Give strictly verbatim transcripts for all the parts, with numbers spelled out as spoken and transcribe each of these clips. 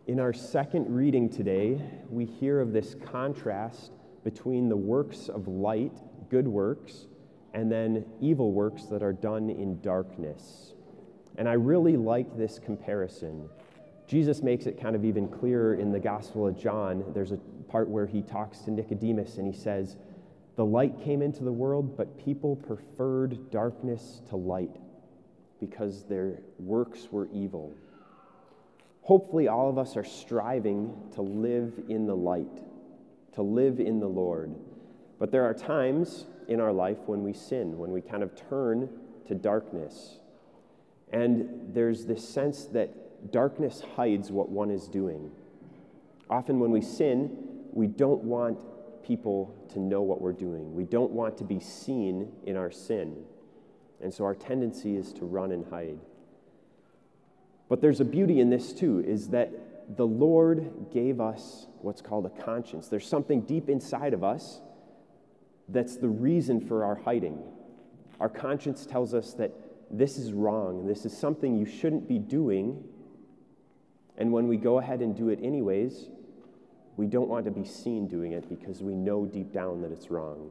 In our second reading today, we hear of this contrast between the works of light, good works, and then evil works that are done in darkness. And I really like this comparison. Jesus makes it kind of even clearer in the Gospel of John. There's a part where he talks to Nicodemus and he says, "The light came into the world, but people preferred darkness to light because their works were evil." Hopefully all of us are striving to live in the light, to live in the Lord. But there are times in our life when we sin, when we kind of turn to darkness. And there's this sense that darkness hides what one is doing. Often when we sin, we don't want people to know what we're doing. We don't want to be seen in our sin. And so our tendency is to run and hide. But there's a beauty in this too, is that the Lord gave us what's called a conscience. There's something deep inside of us that's the reason for our hiding. Our conscience tells us that this is wrong, this is something you shouldn't be doing, and when we go ahead and do it anyways, we don't want to be seen doing it because we know deep down that it's wrong.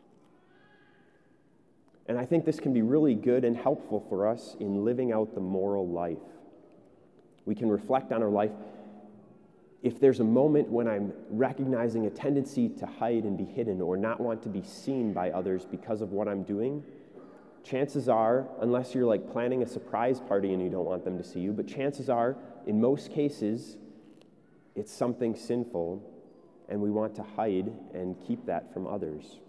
And I think this can be really good and helpful for us in living out the moral life. We can reflect on our life. If there's a moment when I'm recognizing a tendency to hide and be hidden or not want to be seen by others because of what I'm doing, chances are, unless you're like planning a surprise party and you don't want them to see you, but chances are, in most cases, it's something sinful and we want to hide and keep that from others.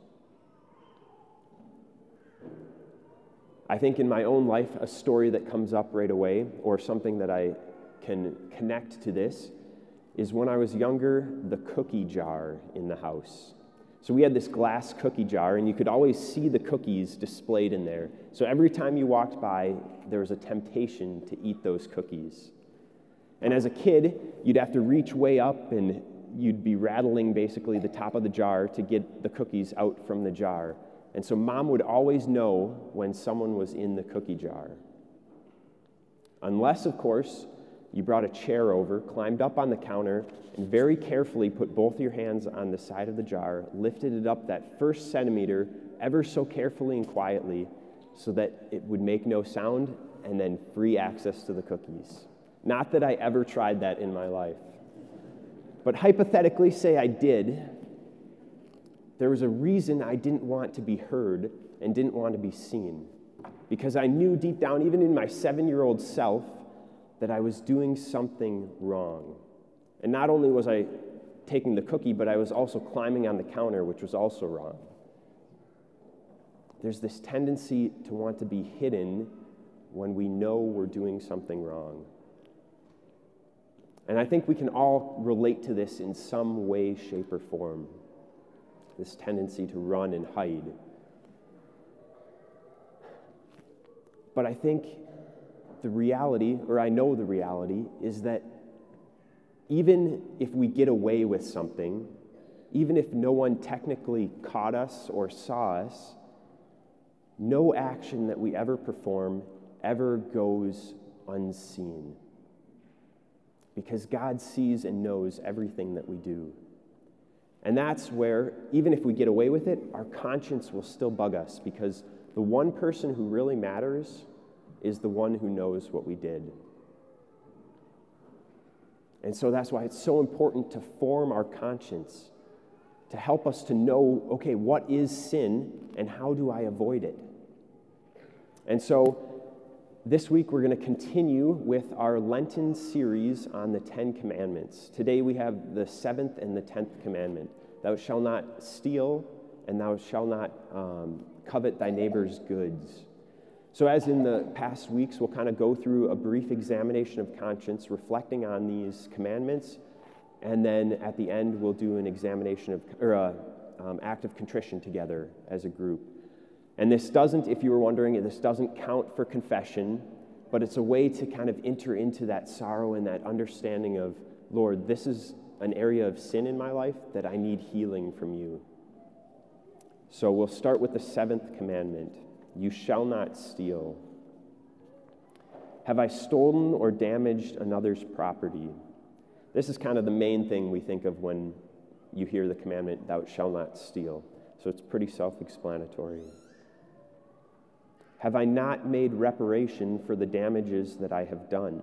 I think in my own life, a story that comes up right away, or something that I can connect to this, is when I was younger, the cookie jar in the house. So we had this glass cookie jar, and you could always see the cookies displayed in there. So every time you walked by, there was a temptation to eat those cookies. And as a kid, you'd have to reach way up, and you'd be rattling basically the top of the jar to get the cookies out from the jar. And so Mom would always know when someone was in the cookie jar. Unless, of course, you brought a chair over, climbed up on the counter, and very carefully put both your hands on the side of the jar, lifted it up that first centimeter ever so carefully and quietly so that it would make no sound, and then free access to the cookies. Not that I ever tried that in my life. But hypothetically, say I did, there was a reason I didn't want to be heard and didn't want to be seen. Because I knew deep down, even in my seven-year-old self, that I was doing something wrong. And not only was I taking the cookie, but I was also climbing on the counter, which was also wrong. There's this tendency to want to be hidden when we know we're doing something wrong. And I think we can all relate to this in some way, shape, or form. This tendency to run and hide. But I think the reality, or I know the reality, is that even if we get away with something, even if no one technically caught us or saw us, no action that we ever perform ever goes unseen. Because God sees and knows everything that we do. And that's where, even if we get away with it, our conscience will still bug us, because the one person who really matters is the one who knows what we did. And so that's why it's so important to form our conscience, to help us to know, okay, what is sin and how do I avoid it? And so this week we're going to continue with our Lenten series on the Ten Commandments. Today we have the seventh and the tenth commandment. Thou shalt not steal, and thou shalt not um, covet thy neighbor's goods. So as in the past weeks, we'll kind of go through a brief examination of conscience, reflecting on these commandments, and then at the end we'll do an examination of, or a um, act of contrition together as a group. And this doesn't, if you were wondering, this doesn't count for confession, but it's a way to kind of enter into that sorrow and that understanding of, Lord, this is an area of sin in my life that I need healing from you. So we'll start with the seventh commandment. You shall not steal. Have I stolen or damaged another's property? This is kind of the main thing we think of when you hear the commandment, thou shalt not steal. So it's pretty self-explanatory. Have I not made reparation for the damages that I have done?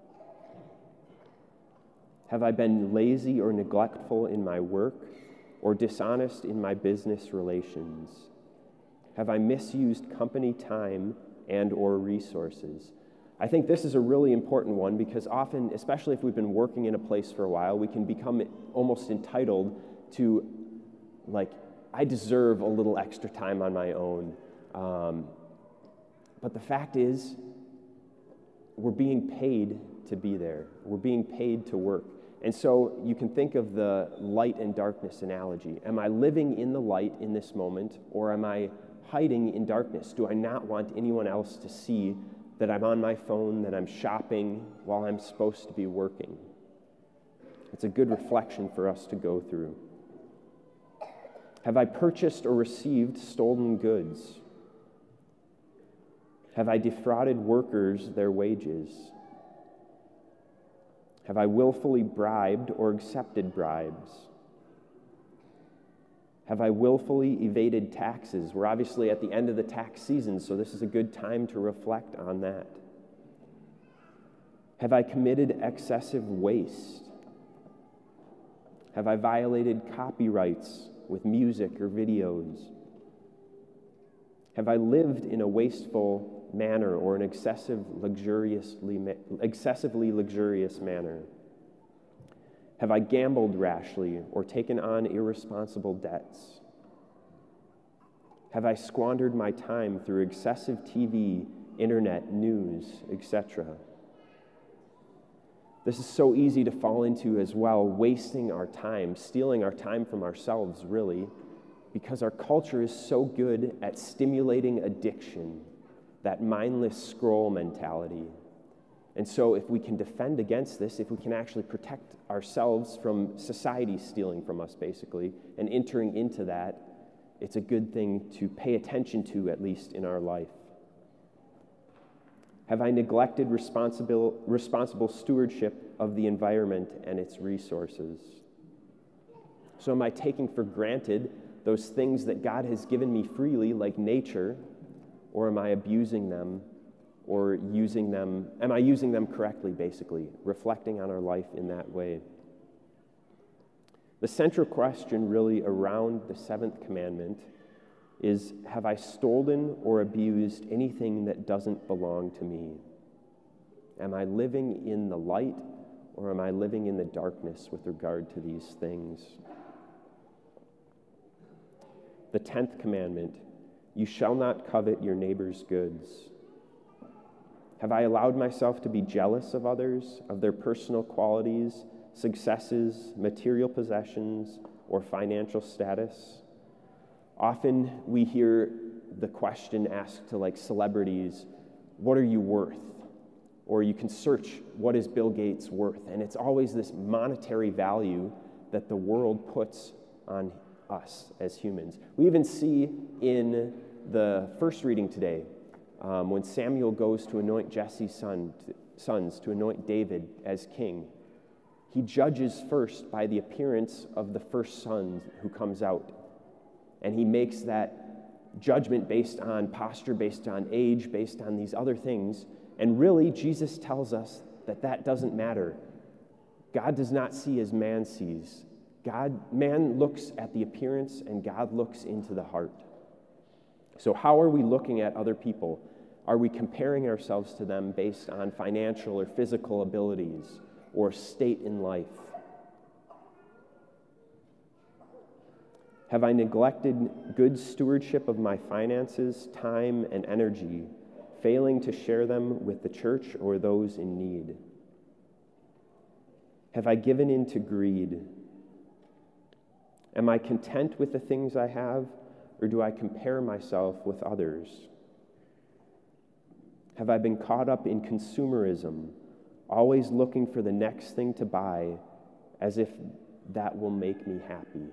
Have I been lazy or neglectful in my work or dishonest in my business relations? Have I misused company time and or resources? I think this is a really important one because often, especially if we've been working in a place for a while, we can become almost entitled to, like, I deserve a little extra time on my own. Um, but the fact is, we're being paid to be there. We're being paid to work. And so you can think of the light and darkness analogy. Am I living in the light in this moment, or am I hiding in darkness? Do I not want anyone else to see that I'm on my phone, that I'm shopping while I'm supposed to be working? It's a good reflection for us to go through. Have I purchased or received stolen goods? Have I defrauded workers their wages? Have I willfully bribed or accepted bribes? Have I willfully evaded taxes? We're obviously at the end of the tax season, so this is a good time to reflect on that. Have I committed excessive waste? Have I violated copyrights with music or videos? Have I lived in a wasteful manner or an excessive luxuriously, excessively luxurious manner? Have I gambled rashly or taken on irresponsible debts? Have I squandered my time through excessive T V, internet, news, et cetera? This is so easy to fall into as well, wasting our time, stealing our time from ourselves, really, because our culture is so good at stimulating addiction, that mindless scroll mentality. And so if we can defend against this, if we can actually protect ourselves from society stealing from us, basically, and entering into that, it's a good thing to pay attention to, at least in our life. Have I neglected responsible, responsible stewardship of the environment and its resources? So am I taking for granted those things that God has given me freely, like nature, or am I abusing them or using them? Am I using them correctly, basically, reflecting on our life in that way? The central question really around the seventh commandment is, have I stolen or abused anything that doesn't belong to me? Am I living in the light or am I living in the darkness with regard to these things? The tenth commandment, you shall not covet your neighbor's goods. Have I allowed myself to be jealous of others, of their personal qualities, successes, material possessions, or financial status? Often we hear the question asked to like celebrities, what are you worth? Or you can search, what is Bill Gates worth? And it's always this monetary value that the world puts on us as humans. We even see in the first reading today, um, when Samuel goes to anoint Jesse's son, sons, to anoint David as king, he judges first by the appearance of the first son who comes out. And he makes that judgment based on posture, based on age, based on these other things. And really, Jesus tells us that that doesn't matter. God does not see as man sees. God, man looks at the appearance, and God looks into the heart. So how are we looking at other people? Are we comparing ourselves to them based on financial or physical abilities or state in life? Have I neglected good stewardship of my finances, time, and energy, failing to share them with the church or those in need? Have I given in to greed? Am I content with the things I have, or do I compare myself with others? Have I been caught up in consumerism, always looking for the next thing to buy as if that will make me happy?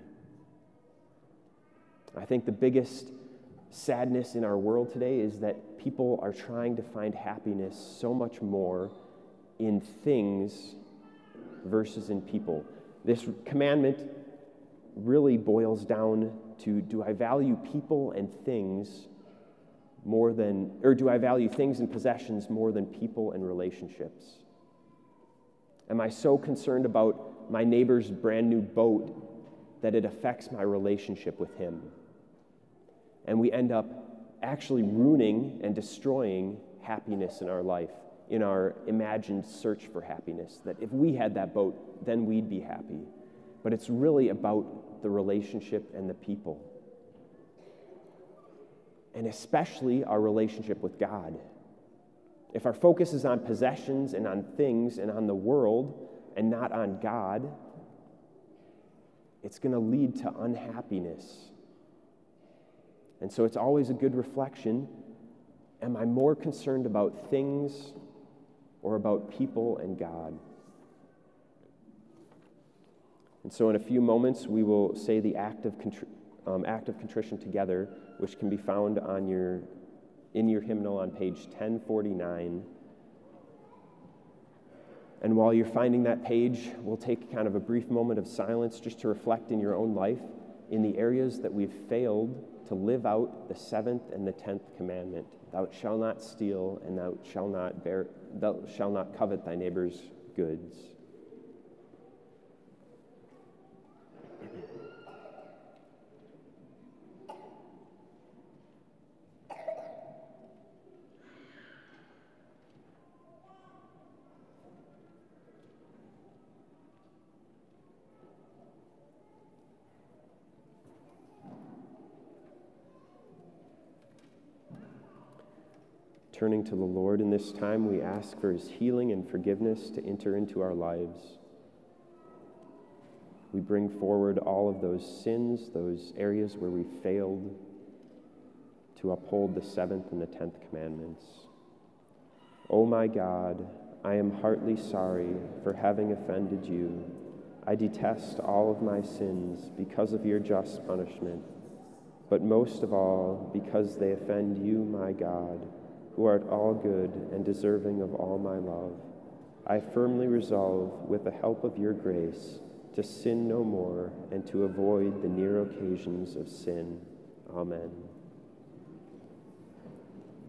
I think the biggest sadness in our world today is that people are trying to find happiness so much more in things versus in people. This commandment really boils down to, do I value people and things more than, or do I value things and possessions more than people and relationships? Am I so concerned about my neighbor's brand new boat that it affects my relationship with him? And we end up actually ruining and destroying happiness in our life, in our imagined search for happiness, that if we had that boat, then we'd be happy. But it's really about the relationship and the people. And especially our relationship with God. If our focus is on possessions and on things and on the world and not on God, it's going to lead to unhappiness. And so it's always a good reflection. Am I more concerned about things or about people and God? And so in a few moments, we will say the act of, contri- um, act of contrition together, which can be found on your, in your hymnal on page ten forty-nine. And while you're finding that page, we'll take kind of a brief moment of silence just to reflect in your own life in the areas that we've failed to live out the seventh and the tenth commandment. Thou shalt not steal, and thou shalt not bear, thou shalt not covet thy neighbor's goods. Turning to the Lord in this time, we ask for his healing and forgiveness to enter into our lives. We bring forward all of those sins, those areas where we failed to uphold the seventh and the tenth commandments. O my God, I am heartily sorry for having offended you. I detest all of my sins because of your just punishment, but most of all because they offend you, my God, who art all good and deserving of all my love. I firmly resolve, with the help of your grace, to sin no more and to avoid the near occasions of sin. Amen.